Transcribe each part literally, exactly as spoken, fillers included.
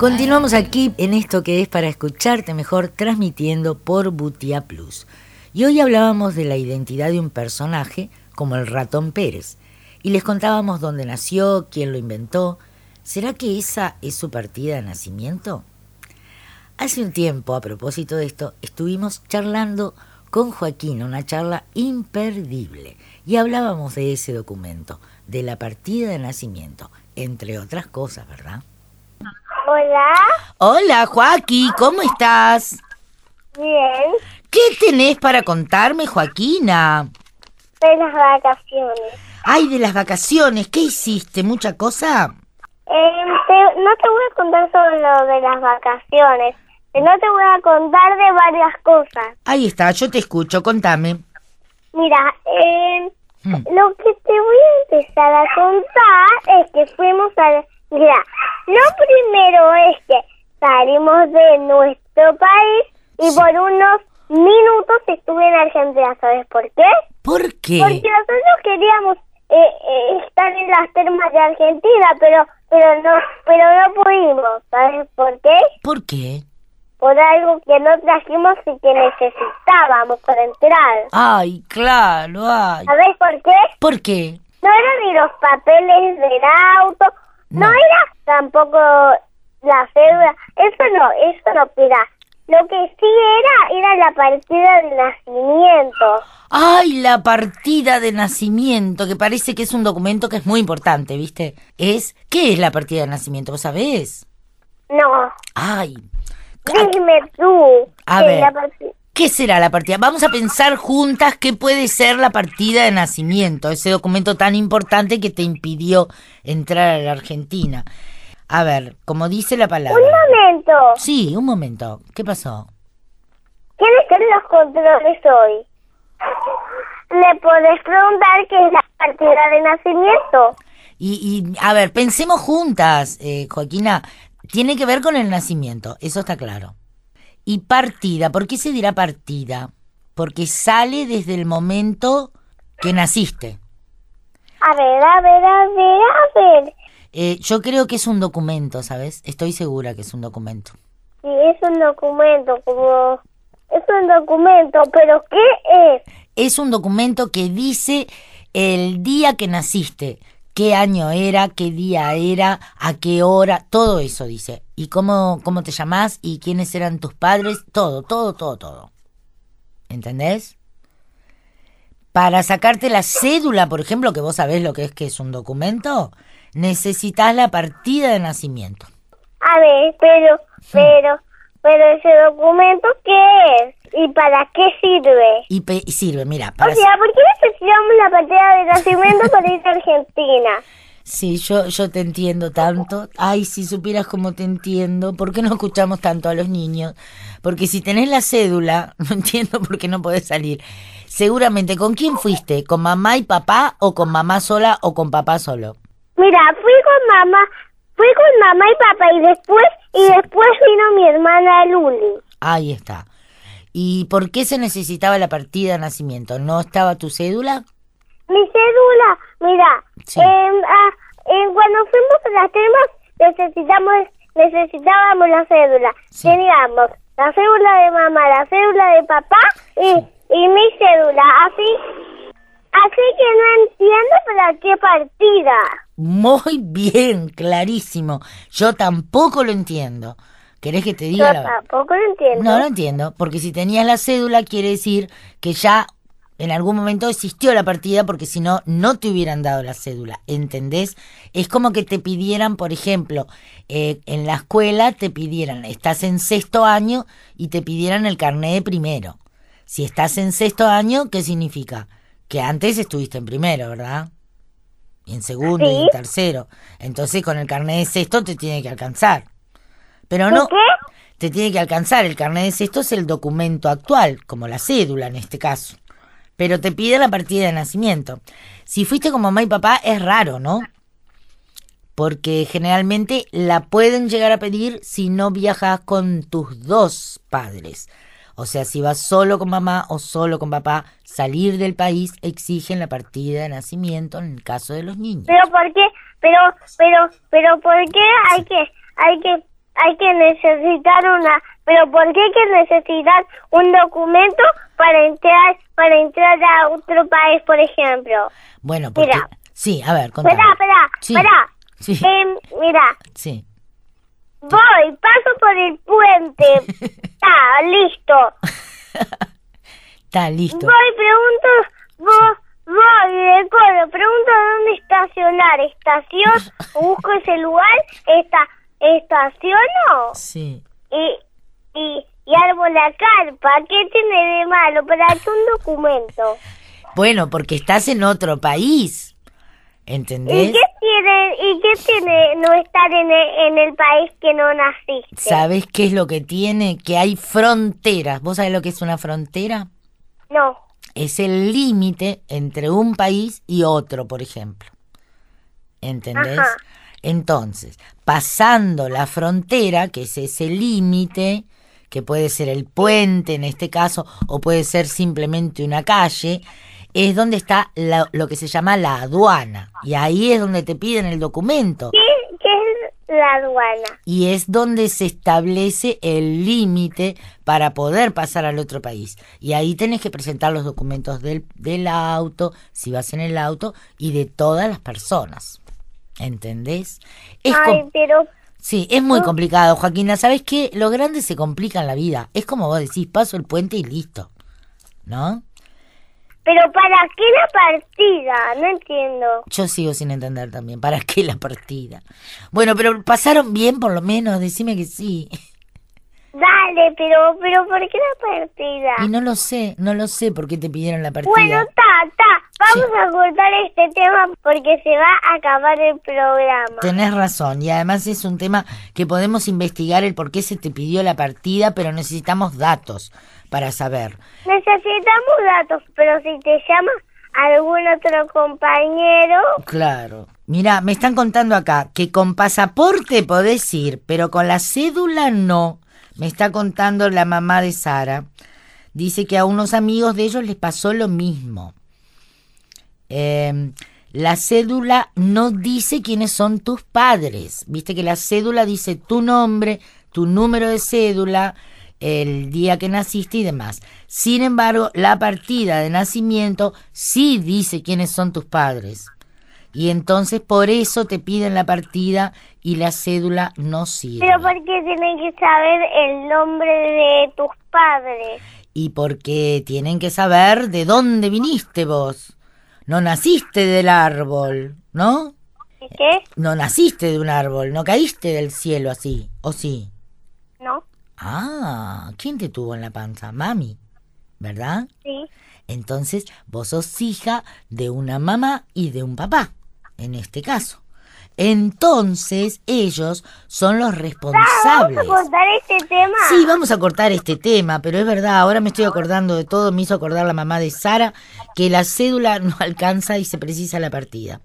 Continuamos aquí en esto que es para escucharte mejor, transmitiendo por Butia Plus. Y hoy hablábamos de la identidad de un personaje como el Ratón Pérez. Y les contábamos dónde nació, quién lo inventó. ¿Será que esa es su partida de nacimiento? Hace un tiempo, a propósito de esto, estuvimos charlando con Joaquín, una charla imperdible. Y hablábamos de ese documento, de la partida de nacimiento, entre otras cosas, ¿verdad? Hola. Hola, Joaquín, ¿cómo estás? Bien. ¿Qué tenés para contarme, Joaquina? De las vacaciones. Ay, de las vacaciones, ¿qué hiciste? ¿Mucha cosa? Eh, te- no te voy a contar sobre lo de las vacaciones. Eh, No te voy a contar de varias cosas. Ahí está, yo te escucho, contame. Mira, eh, Hmm. lo que te voy a empezar a contar es que fuimos a... Mira, lo primero es que salimos de nuestro país y Sí. por unos minutos estuve en Argentina. ¿Sabes por qué? ¿Por qué? Porque nosotros queríamos eh, eh, estar en las termas de Argentina, pero pero no pero no pudimos. ¿Sabes por qué? ¿Por qué? Por algo que no trajimos y que necesitábamos para entrar. Ay, claro, ay. ¿Sabes por qué? ¿Por qué? No eran ni los papeles del auto, no, No. era tampoco la cédula. Eso no, eso no, mira. Lo que sí era, era la partida de nacimiento. Ay, la partida de nacimiento, que parece que es un documento que es muy importante, ¿viste? Es, ¿qué es la partida de nacimiento? ¿Vos sabés? No, Ay, dime tú. A que ver. la parti- ¿qué será la partida? Vamos a pensar juntas qué puede ser la partida de nacimiento, ese documento tan importante que te impidió entrar a la Argentina. A ver, como dice la palabra. Un momento. Sí, un momento. ¿Qué pasó? ¿Quiénes son los controles hoy? ¿Le podés preguntar qué es la partida de nacimiento? Y, y a ver, pensemos juntas, eh, Joaquina. Tiene que ver con el nacimiento, eso está claro. Y partida, ¿por qué se dirá partida? Porque sale desde el momento que naciste. A ver, a ver, a ver, a ver. Eh, yo creo que es un documento, ¿sabes? Estoy segura que es un documento. Sí, es un documento, como... Es un documento, pero ¿qué es? Es un documento que dice el día que naciste, qué año era, qué día era, a qué hora, todo eso dice. Y cómo, cómo te llamás y quiénes eran tus padres, todo, todo, todo, todo. ¿Entendés? Para sacarte la cédula, por ejemplo, que vos sabés lo que es que es un documento, necesitas la partida de nacimiento. A ver, pero, pero, pero ese documento, ¿qué es? ¿Y para qué sirve? Y, pe- y sirve, mira, para... O sea, ¿por qué necesitamos la partida de nacimiento para ir a Argentina? Sí, yo, yo te entiendo tanto. Ay, si supieras cómo te entiendo. ¿Por qué no escuchamos tanto a los niños? Porque si tenés la cédula, no entiendo por qué no podés salir. Seguramente, ¿con quién fuiste? ¿Con mamá y papá o con mamá sola o con papá solo? Mira, fui con mamá, fui con mamá y papá y después, y después vino mi hermana Luli. Ahí está. ¿Y por qué se necesitaba la partida de nacimiento? ¿No estaba tu cédula? Mi cédula, mira, Sí. em, ah, em, cuando fuimos a las termas necesitamos, necesitábamos la cédula. Sí. Teníamos la cédula de mamá, la cédula de papá y, y mi cédula. Así, así que no entiendo para qué partida. Muy bien, clarísimo. Yo tampoco lo entiendo. ¿Querés que te Yo diga la verdad? tampoco lo entiendo. No lo entiendo, porque si tenías la cédula quiere decir que ya en algún momento existió la partida, porque si no, no te hubieran dado la cédula, ¿entendés? Es como que te pidieran, por ejemplo, eh, en la escuela te pidieran, estás en sexto año y te pidieran el carné de primero. Si estás en sexto año, ¿qué significa? Que antes estuviste en primero, ¿verdad? Y en segundo y Sí. en tercero. Entonces con el carné de sexto te tiene que alcanzar. Pero ¿Y no, qué? te tiene que alcanzar. El carnet de sexto es el documento actual, como la cédula en este caso. Pero te pide la partida de nacimiento. Si fuiste con mamá y papá es raro, ¿no? Porque generalmente la pueden llegar a pedir si no viajas con tus dos padres. O sea, si vas solo con mamá o solo con papá, salir del país exigen la partida de nacimiento en el caso de los niños. Pero ¿por qué? Pero, pero, pero ¿por qué hay que, hay que hay que necesitar una... ¿Pero por qué hay que necesitar un documento para entrar para entrar a otro país, por ejemplo? Bueno, porque... Mira. Sí, a ver, contame. Esperá, esperá, Sí. esperá. Sí. Eh, mira, Sí. voy, paso por el puente. Está, listo. Está listo. Voy, pregunto, voy, voy, de acuerdo, pregunto dónde estacionar. ¿Estación? Busco ese lugar, esta, estaciono Sí. y, y, y armo la carpa. ¿Qué tiene de malo? ¿Para qué un documento? Bueno, porque estás en otro país. ¿Y ¿Entendés? qué tiene, y qué tiene no estar en el, en el país que no naciste? ¿Sabés qué es lo que tiene? Que hay fronteras. ¿Vos sabés lo que es una frontera? No. Es el límite entre un país y otro, por ejemplo. ¿Entendés? Ajá. Entonces, pasando la frontera, que es ese límite, que puede ser el puente en este caso, o puede ser simplemente una calle, es donde está la- lo que se llama la aduana. Y ahí es donde te piden el documento. ¿Qué, qué es la aduana? Y es donde se establece el límite para poder pasar al otro país. Y ahí tenés que presentar los documentos del, del auto, si vas en el auto, y de todas las personas. ¿Entendés? Es Ay, com- pero... sí, es muy complicado, Joaquina. ¿Sabés qué? Los grandes se complican la vida. Es como vos decís, paso el puente y listo. ¿No? ¿Pero para qué la partida? No entiendo. Yo sigo sin entender también. ¿Para qué la partida? Bueno, pero pasaron bien por lo menos. Decime que sí. Dale, pero, pero ¿por qué la partida? Y no lo sé, no lo sé por qué te pidieron la partida. Bueno, está, está. Vamos a cortar este tema porque se va a acabar el programa. Tenés razón, y además es un tema que podemos investigar el por qué se te pidió la partida, pero necesitamos datos para saber. Necesitamos datos, pero si te llama algún otro compañero... Claro. Mira, me están contando acá que con pasaporte podés ir, pero con la cédula no. Me está contando la mamá de Sara. Dice que a unos amigos de ellos les pasó lo mismo. Eh, la cédula no dice quiénes son tus padres. Viste que la cédula dice tu nombre, tu número de cédula, el día que naciste y demás. Sin embargo, la partida de nacimiento sí dice quiénes son tus padres. Y entonces por eso te piden la partida y la cédula no sirve. Pero ¿por qué tienen que saber el nombre de tus padres? Y porque tienen que saber de dónde viniste vos. No naciste del árbol, ¿no? ¿Y qué? No naciste de un árbol, no caíste del cielo así, ¿o sí? ¿No? Ah, ¿quién te tuvo en la panza? Mami, ¿verdad? Sí. Entonces vos sos hija de una mamá y de un papá, en este caso. Entonces ellos son los responsables. ¿Vamos a cortar este tema? Sí, vamos a cortar este tema, pero es verdad, ahora me estoy acordando de todo, me hizo acordar la mamá de Sara que la cédula no alcanza y se precisa la partida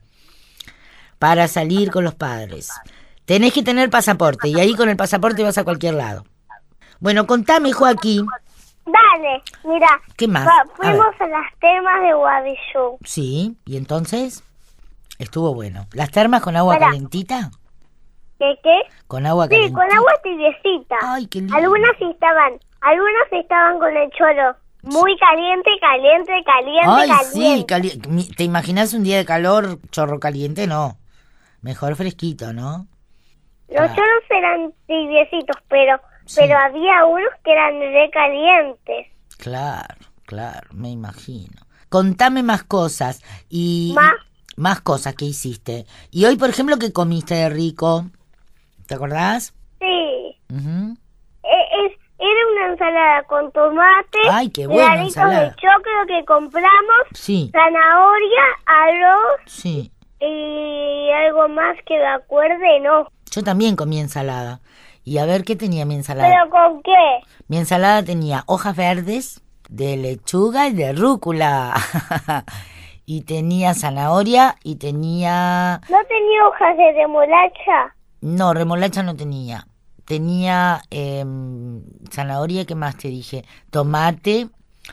para salir con los padres. Tenés que tener pasaporte y ahí con el pasaporte vas a cualquier lado. Bueno, contame, Joaquín. Dale, mira. ¿Qué más? va- A fuimos a, las termas de Guadillú. Sí, y entonces estuvo bueno. ¿Las termas con agua Pará. calentita? ¿Qué qué? Con agua Sí, calentita. con agua tibiecita. Ay, qué lindo. Algunas sí estaban, algunas estaban con el choro muy caliente, caliente, caliente, Ay, caliente. sí, cali- mi- ¿te imaginas un día de calor, chorro caliente? No, mejor fresquito, ¿no? Los Ah. choros eran tibiecitos, pero Sí. pero había unos que eran re calientes. Claro, claro, me imagino. Contame más cosas y... Más. Más cosas que hiciste. Y hoy, por ejemplo, ¿qué comiste de rico? ¿Te acordás? Sí. Ujú. E- es- era una ensalada con tomate, Ay, qué buena granitos ensalada. de choclo que compramos, Sí, zanahoria, arroz sí. y algo más que me acuerde, no. Yo también comí ensalada. Y a ver, ¿qué tenía mi ensalada? ¿Pero con qué? Mi ensalada tenía hojas verdes de lechuga y de rúcula. Y tenía zanahoria y tenía... ¿No tenía hojas de remolacha? No, remolacha no tenía. Tenía eh, zanahoria, ¿qué más te dije? Tomate,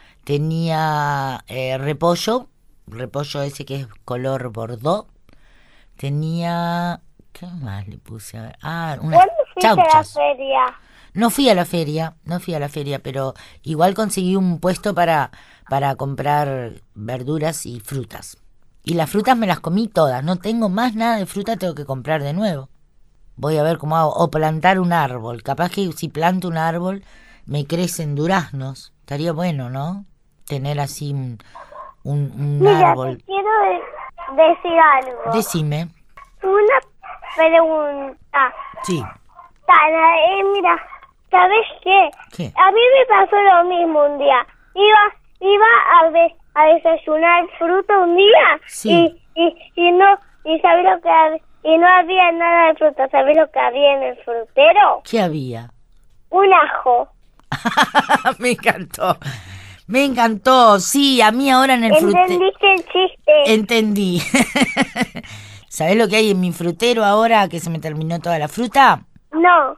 tenía eh, repollo, repollo ese que es color bordó. Tenía... ¿Qué más le puse? A ver. Ah, una... ¿Cuándo fuiste a la chauchas. feria? No fui a la feria, no fui a la feria, pero igual conseguí un puesto para, para comprar verduras y frutas. Y las frutas me las comí todas, no tengo más nada de fruta, tengo que comprar de nuevo. Voy a ver cómo hago, o plantar un árbol. Capaz que si planto un árbol me crecen duraznos. Estaría bueno, ¿no? Tener así un, un, un Mira, árbol. te quiero de- decir algo. Decime. Una pregunta. Sí. Tana, eh, mira, ¿sabes qué? ¿Qué? A mí me pasó lo mismo un día. Iba iba a, de- a desayunar fruta un día Sí. y, y, y no y ¿sabes lo que hab- y no había nada de fruta. ¿Sabes lo que había en el frutero? ¿Qué había? Un ajo. Me encantó. Me encantó. Sí, a mí ahora en el frutero. ¿Entendiste el chiste? Entendí. ¿Sabés lo que hay en mi frutero ahora que se me terminó toda la fruta? No.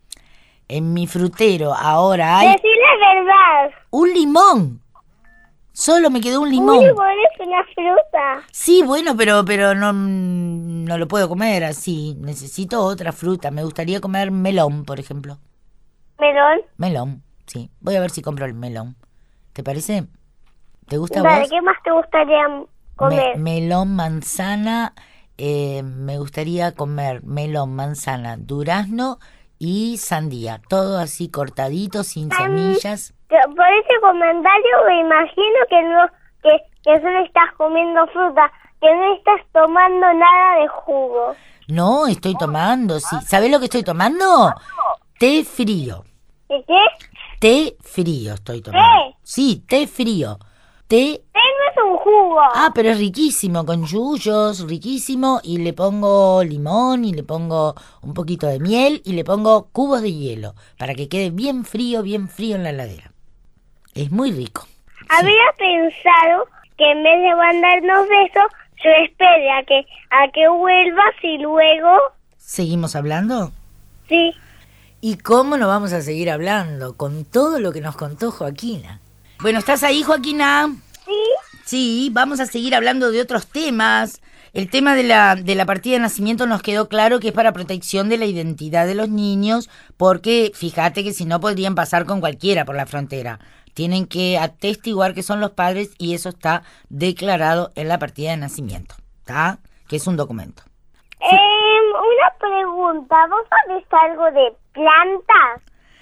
En mi frutero ahora hay Decí la verdad. un limón. Solo me quedó un limón. Un limón es una fruta. Sí, bueno, pero pero no, no lo puedo comer así. Necesito otra fruta. Me gustaría comer melón, por ejemplo. Melón. Melón, sí. Voy a ver si compro el melón. ¿Te parece? ¿Te gusta a Vale, vos? ¿qué más te gustaría comer? Me- melón, manzana. eh, me gustaría comer melón, manzana, durazno y sandía. Todo así cortadito, sin Ay, semillas. Que- Por ese comentario me imagino que no, que, que solo estás comiendo fruta, que no estás tomando nada de jugo. No, estoy tomando, sí. ¿Sabés lo que estoy tomando? Té frío. ¿Y qué? Té frío estoy tomando. ¿Té? Sí, té frío. Té. Té no es un jugo. Ah, pero es riquísimo, con yuyos, riquísimo. Y le pongo limón y le pongo un poquito de miel y le pongo cubos de hielo para que quede bien frío, bien frío en la heladera. Es muy rico. Sí. Había pensado que en vez de mandarnos besos, yo espere a que, a que vuelvas y luego... ¿Seguimos hablando? Sí. ¿Y cómo no vamos a seguir hablando? Con todo lo que nos contó Joaquina. Bueno, ¿estás ahí, Joaquina? Sí. Sí, vamos a seguir hablando de otros temas. El tema de la, de la partida de nacimiento nos quedó claro que es para protección de la identidad de los niños, porque fíjate que si no podrían pasar con cualquiera por la frontera. Tienen que atestiguar que son los padres y eso está declarado en la partida de nacimiento, ¿está? Que es un documento. Eh, una pregunta. ¿Vos sabés algo de plantas?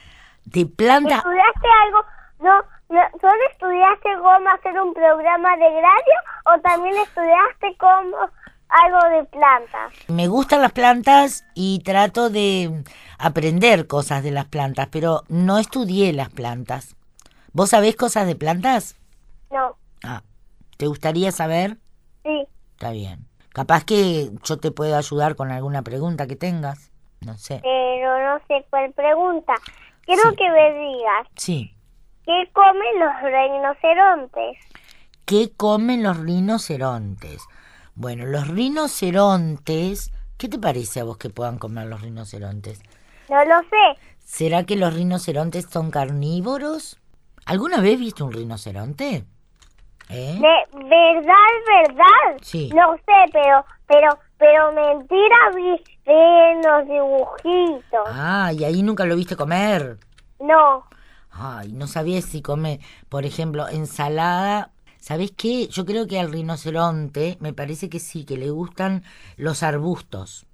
De planta... ¿Estudiaste algo? No, no, ¿solo estudiaste cómo hacer un programa de radio o también estudiaste cómo algo de plantas? Me gustan las plantas y trato de aprender cosas de las plantas, pero no estudié las plantas. ¿Vos sabés cosas de plantas? No. Ah, ¿te gustaría saber? Sí. Está bien. Capaz que yo te puedo ayudar con alguna pregunta que tengas. No sé. Pero no sé cuál pregunta. Quiero Sí. que me digas, Sí. ¿qué comen los rinocerontes? ¿Qué comen los rinocerontes? Bueno, los rinocerontes... ¿Qué te parece a vos que puedan comer los rinocerontes? No lo sé. ¿Será que los rinocerontes son carnívoros? ¿Alguna vez viste un rinoceronte? ¿Eh? De verdad, verdad. Sí. No sé, pero, pero, pero mentira vi vi en los dibujitos. Ah, y ahí nunca lo viste comer. No. Ay, no sabía si come, por ejemplo, ensalada. ¿Sabés qué? Yo creo que al rinoceronte me parece que sí, que le gustan los arbustos.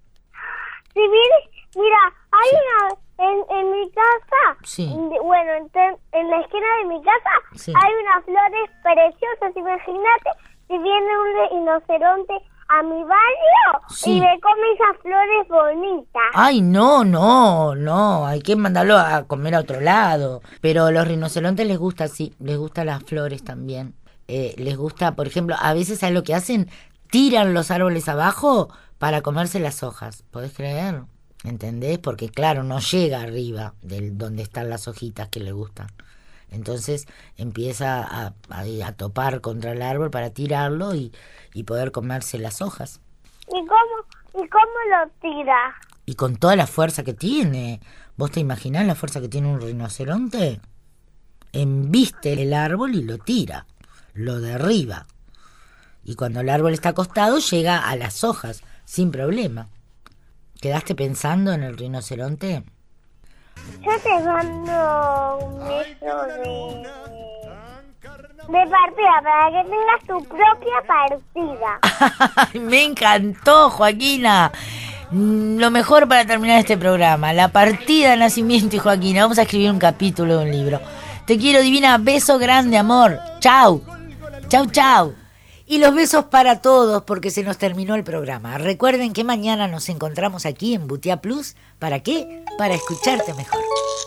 Si vienes, mira, hay Sí. una en, en mi casa, Sí. de- bueno, en, te- en la esquina de mi casa Sí. hay unas flores preciosas. Imagínate si viene un rinoceronte a mi barrio Sí. y me come esas flores bonitas. Ay, no, no, no, hay que mandarlo a comer a otro lado. Pero los rinocerontes les gusta, sí, les gustan las flores también. Eh, les gusta, por ejemplo, a veces, ¿sabes lo que hacen? Tiran los árboles abajo para comerse las hojas. ¿Podés creer? ¿Entendés? Porque claro, no llega arriba del donde están las hojitas que le gustan. Entonces empieza a, a, a topar contra el árbol para tirarlo y, y poder comerse las hojas. ¿Y cómo, y cómo lo tira? Y con toda la fuerza que tiene. ¿Vos te imaginás la fuerza que tiene un rinoceronte? Embiste el árbol y lo tira, lo derriba. Y cuando el árbol está acostado llega a las hojas, sin problema. ¿Quedaste pensando en el rinoceronte? Yo te mando un beso de, de partida para que tengas tu propia partida. Me encantó, Joaquina. Lo mejor para terminar este programa, la partida de nacimiento y Joaquina. Vamos a escribir un capítulo de un libro. Te quiero, divina. Beso grande, amor. Chau. Chau, chau. Y los besos para todos porque se nos terminó el programa. Recuerden que mañana nos encontramos aquí en Butia Plus. ¿Para qué? Para escucharte mejor.